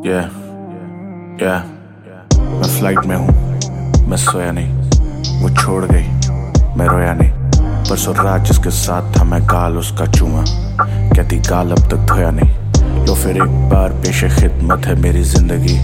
Yeah, yeah, मैं flight में हूँ, मैं सोया नहीं, वो छोड़ गई, मैं रोया नहीं। परसों रात जिसके साथ था मैं गाल उसका चूमा, कहती गाल अब तक धोया नहीं। लो फिर एक बार पेशे खिदमत है मेरी जिंदगी,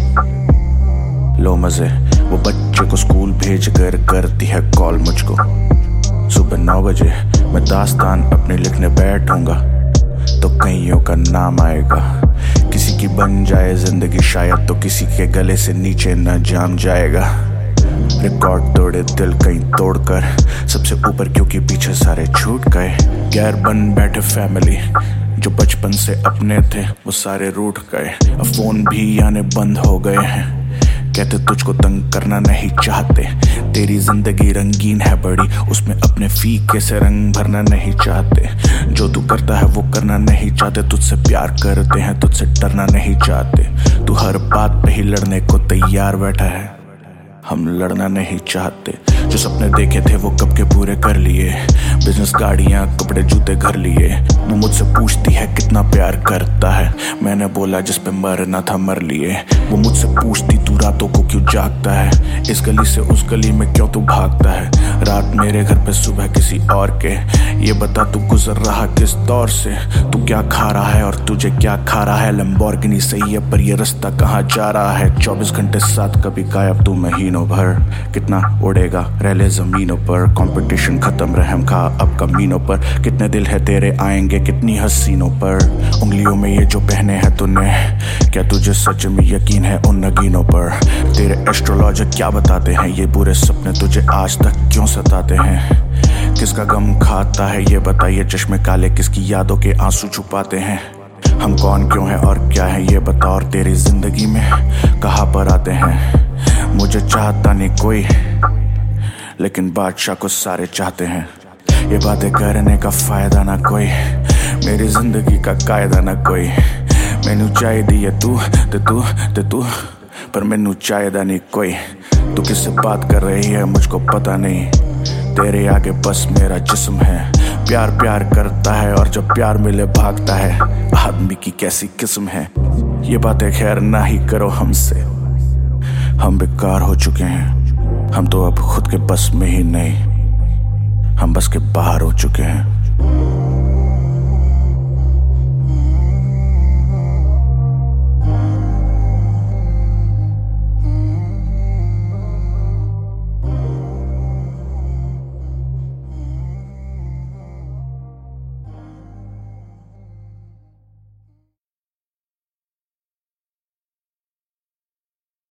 लो मजे। वो बच्चे को स्कूल भेज कर करती है कॉल मुझको। सुबह 9 बजे मैं दास्तान अपनी लिखने बैठूंगा तो कईयों का नाम आएगा। किसी की बन जाए जिंदगी शायद तो किसी के गले से नीचे न जाम जाएगा। रिकॉर्ड तोड़े दिल कहीं तोड़कर सबसे ऊपर क्योंकि पीछे सारे छूट गए। गैर बन बैठे फैमिली जो बचपन से अपने थे वो सारे रूठ गए। अब फोन भी आने बंद हो गए हैं, कहते तुझको तंग करना नहीं चाहते। तेरी जिंदगी रंगीन है बड़ी, उसमें अपने फीके से रंग भरना नहीं चाहते। जो तू करता है वो करना नहीं चाहते, तुझसे प्यार करते हैं तुझसे डरना नहीं चाहते। तू हर बात पे ही लड़ने को तैयार बैठा है, हम लड़ना नहीं चाहते। जो सपने देखे थे वो कब के पूरे कर लिए, बिजनेस गाड़ियां कपड़े जूते घर लिए। वो मुझसे पूछती है कितना प्यार करता है, मैंने बोला जिस पे मरना था मर लिए। वो मुझसे पूछती तू रातों को क्यों जागता है, इस गली से उस गली में क्यों तू भागता है। रात मेरे घर पे सुबह किसी और के, ये बता तू गुजर रहा किस दौर से। तू क्या खा रहा है और तुझे क्या खा रहा है। लैम्बोर्गिनी सही है पर ये रास्ता कहाँ जा रहा है। 24 घंटे साथ कभी गायब तू महीनों भर, कितना उड़ेगा रह ले जमीनों पर। कंपटीशन खत्म रहम खा अब कमीनों पर, कितने दिल है तेरे आएंगे कितनी हसीनों पर। उंगलियों में ये जो पहने हैं तूने, क्या तुझे सच में यकीन है उन नगीनों पर। तेरे एस्ट्रोलॉजर क्या बताते हैं ये बुरे सपने तुझे आज तक क्यों सताते हैं। किसका गम खाता है ये बताइए, चश्मे काले किसकी यादों के आंसू छुपाते हैं। हम कौन क्यों है और क्या है ये बता, और तेरी जिंदगी में कहाँ पर आते हैं। मुझे चाहता नहीं कोई लेकिन बादशाह को सारे चाहते हैं। ये बातें करने का फायदा ना कोई, मेरी जिंदगी का कायदा ना कोई। मैनू चाहिदी है तू ते तू पर मैनू चाहिदा नहीं कोई। तू किससे बात कर रही है मुझको पता नहीं, तेरे आगे बस मेरा जिस्म है। प्यार प्यार करता है और जब प्यार मिले भागता है, आदमी की कैसी किस्म है। ये बातें खैर ना ही करो हमसे, हम बेकार हो चुके हैं। हम तो अब खुद के बस में ही नहीं, हम बस के बाहर हो चुके हैं।